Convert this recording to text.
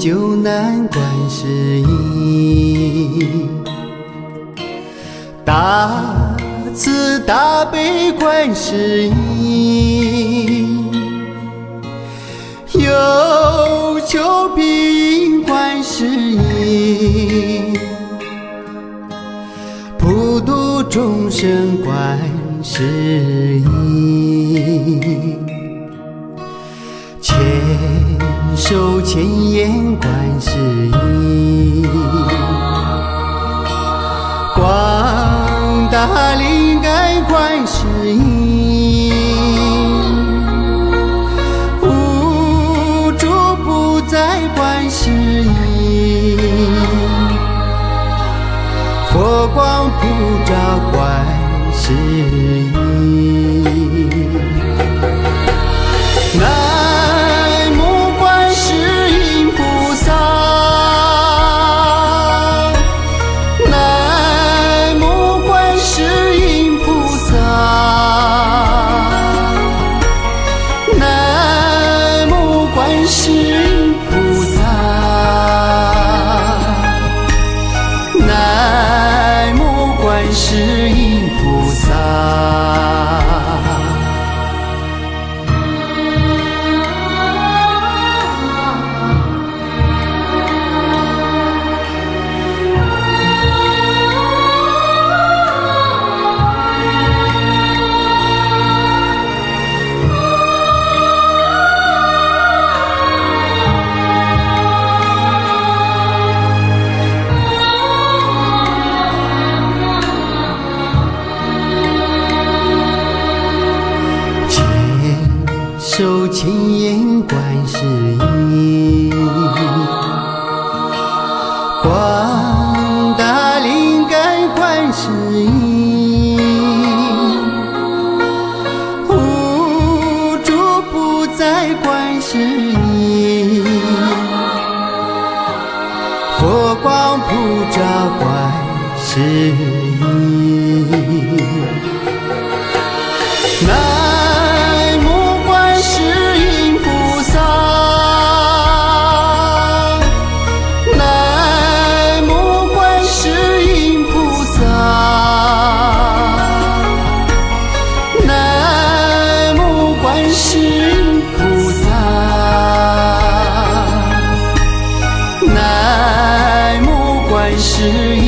救难观世音，大慈大悲观世音，有求必应观世音，普度众生观世音，千手千眼观世音，广大灵感观世音，无处不在观世音，佛光普照观世音。南无观世音菩萨，南无观世音菩萨，南无观世音菩萨，南无观世音菩萨。手千眼观世音，广大灵感观世音，无处不在观世音，佛光普照观世音。南无观世音菩萨，南无观世音菩萨，南无观世音菩萨，南无观世音。